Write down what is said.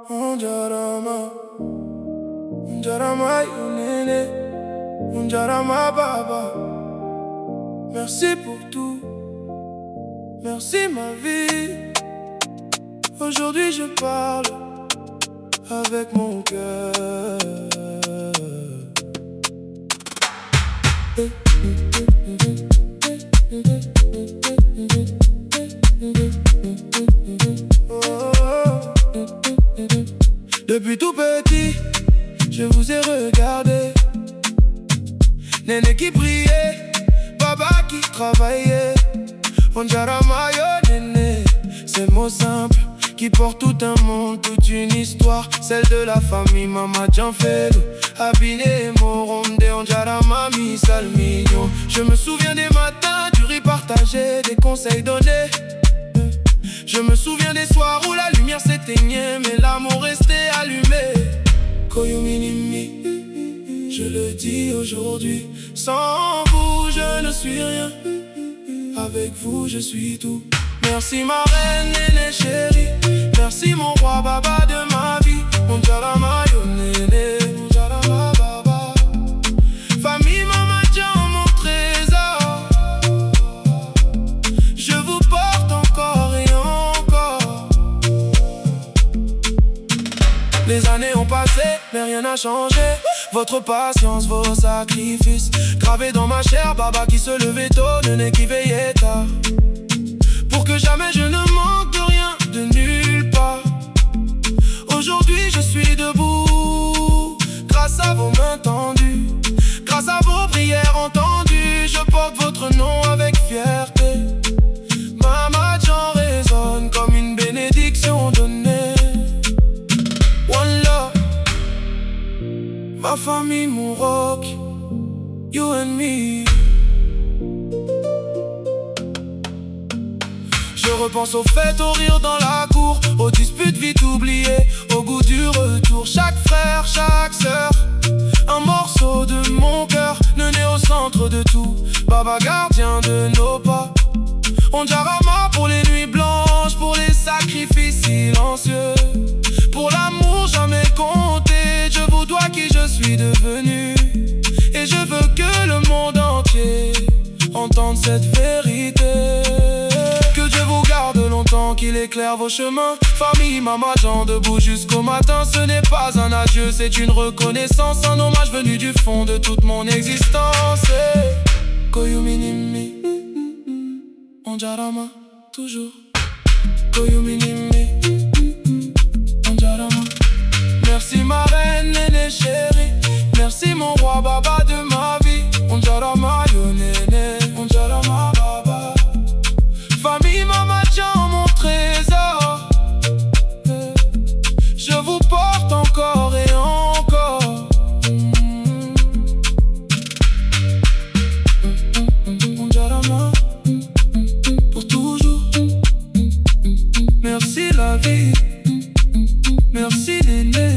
Unjarama, Unjarama Yonene, Unjarama Baba. Merci pour tout, merci ma vie. Aujourd'hui je parle avec mon cœur. Depuis tout petit, je vous ai regardé. Néné qui priait, Baba qui travaillait. Onjarama yo néné, ces mots simples qui portent tout un monde, toute une histoire. Celle de la famille Mama Djanfelo, Abiné et Moromde, Onjarama mi salmignon. Je me souviens des matins, du riz partagé, des conseils donnés. Je me souviens des soirs où la lumière s'éteignait, mais l'amour restait allumé. Koyuminimi, je le dis aujourd'hui. Sans vous, je ne suis rien. Avec vous, je suis tout. Merci ma reine, néné chérie. Merci mon roi, baba de ma vie. Onjarama yo néné, Onjarama baba. Famille Mama Djan, mon trésor. Je vous porte encore et encore. Les années ont passé, mais rien n'a changé. Votre patience, vos sacrifices, gravés dans ma chair, baba qui se levait tôt, néné qui veillait tard. Pour que jamais je ne manque de rien, de nulle part. Aujourd'hui je suis debout, grâce à vos mains tendues, grâce à vos prières entendues. Je porte votre nom avec fierté. Mama Djan résonne comme une bénédiction donnée. One love, ma famille, mon rock, you and me. Je repense aux fêtes, aux rires dans la cour, aux disputes vite oubliées, au goût du retour. Chaque frère, chaque sœur, un morceau de mon cœur, néné au centre de tout, baba gardien de nos pas. Onjarama pour les nuits blanches, pour les sacrifices silencieux, pour l'amour jamais compté. Je vous dois qui je suis devenu, et je veux que le monde entier entende cette vérité. Que Dieu vous garde longtemps, qu'il éclaire vos chemins. Famille Mama Djan, debout jusqu'au matin. Ce n'est pas un adieu, c'est une reconnaissance, un hommage venu du fond de toute mon existence. Koyuminimi, Onjarama, toujours. Koyuminimi, Onjarama. Merci ma reine, néné chérie. Merci mon roi, baba de ma vie. Onjarama yo néné, Onjarama baba. Famille Mama Djan, mon trésor. Je vous porte encore et encore. Onjarama, pour toujours. Merci la vie. Merci néné.